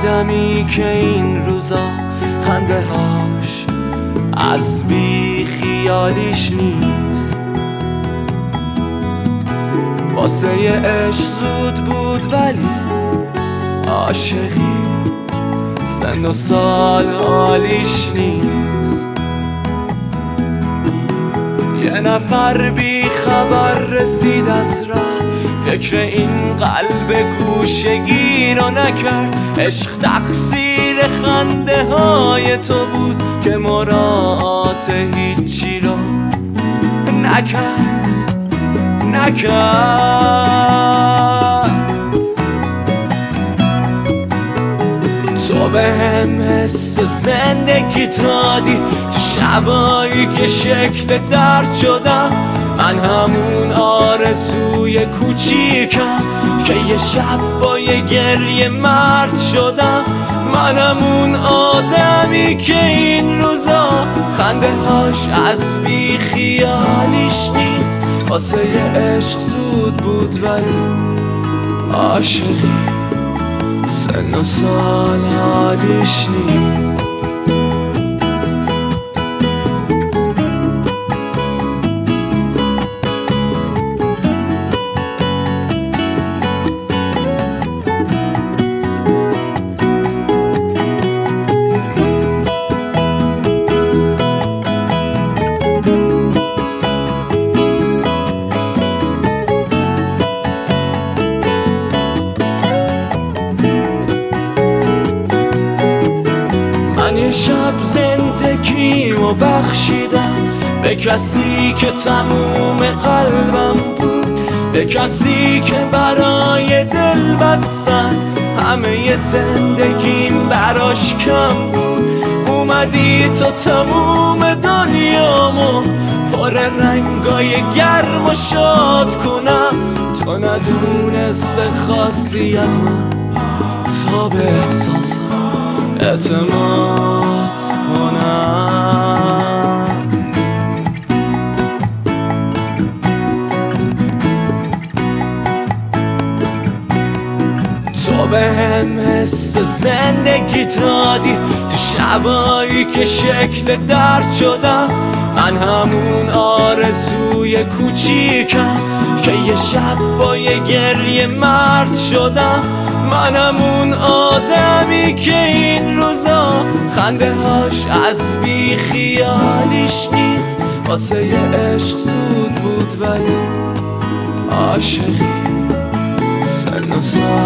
آدمی که این روزا خنده هاش از بی خیالیش نیست. واسه عشق زود بود ولی عاشقی سن و سال حالیش نیست. یه نفر بی خبر رسید از راه، فکر این قلب گوشگی رو نکرد. عشق تقصیر خنده های تو بود که مراعات هیچی رو نکرد. تو به هم حس زندگی دادی تو شبایی که شکل درد شدم. من همون آرزوی کوچیکم که یه شب با یه گریه مرد شدم. من همون آدمی که این روزا خنده هاش از بی خیالیش نیست. واسه یه عشق زود بود ولی عاشقی سن و سال حالیش نیست. یه شب زندگیمو بخشیدم به کسی که تموم قلبم بود، به کسی که برای دل بستن همه زندگیم براش کم بود. اومدی تو تموم دنیامو پر رنگای گرم و شاد کنم. تو ندونسته خواستی از من تا به احساسم اعتماد کنم. تو به هم حس زندگی دادی تو شبایی که شکل درد شدم. من همون آرزوی کوچیکم که یه شب با یه گریه مرد شدم. من همون آدمی که این روزا خنده هاش از بی خیالیش نیست. واسه یه عشق زود بود ولی عاشقی سن و سال